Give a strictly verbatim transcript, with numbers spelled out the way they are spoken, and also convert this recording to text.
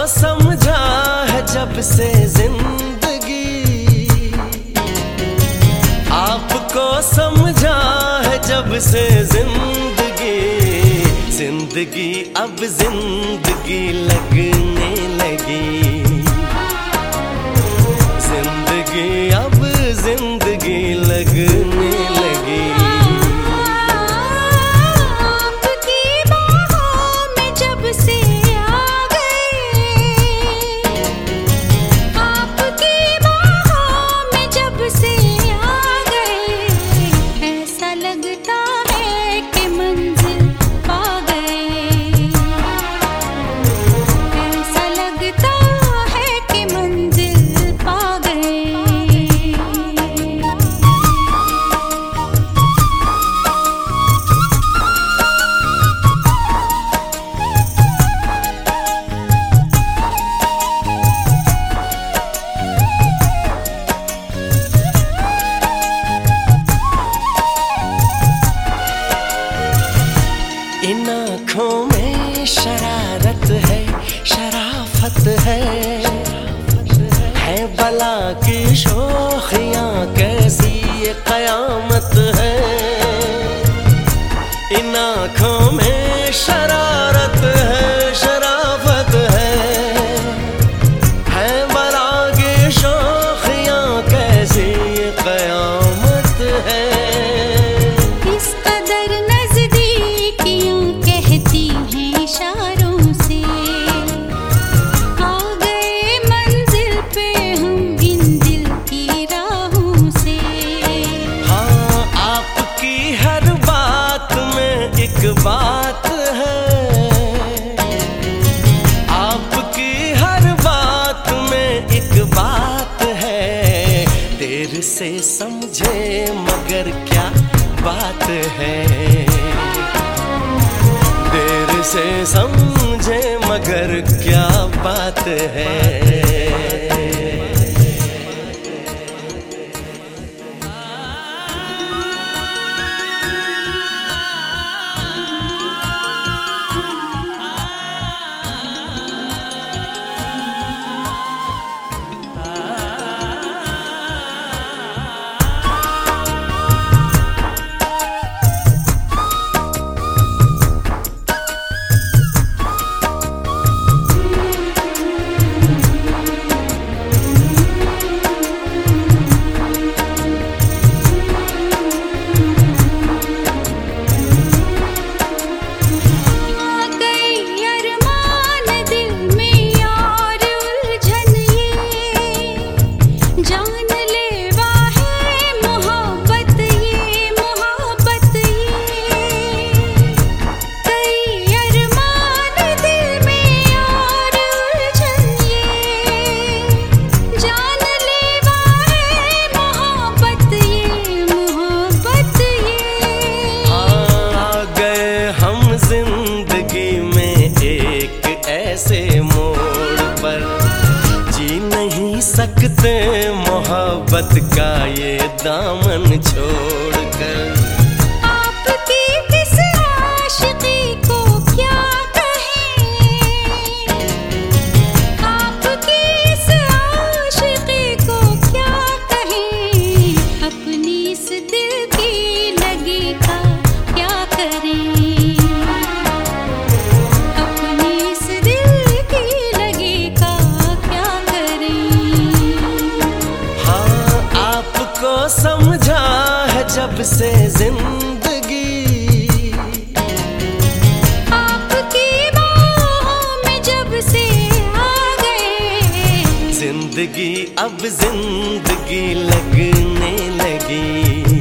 समझा है जब से जिंदगी, आपको समझा है जब से जिंदगी, जिंदगी अब जिंदगी लगने लगी, जिंदगी अब जिंदगी लगने लगी। इन आँखों में शरारत है, शराफत है, है बला की शोखियाँ कैसी ये कयामत है। इन आँखों में शरारत है, शराफत है, है बला की शोखियाँ कैसी ये कयामत है। बात है आपकी हर बात में एक बात है, देर से समझे मगर क्या बात है, देर से समझे मगर क्या बात है। जिंदगी में एक ऐसे मोड़ पर जी नहीं सकते मोहब्बत का ये दामन छोड़कर। आपकी किस आशिकी को क्या कहें, आपकी इस आशिकी को क्या कहें, अपनी इस दिल की लगी का क्या करें। समझा है जब से जिंदगी, आपकी बाहों में जब से आ गए, जिंदगी अब जिंदगी लगने लगी।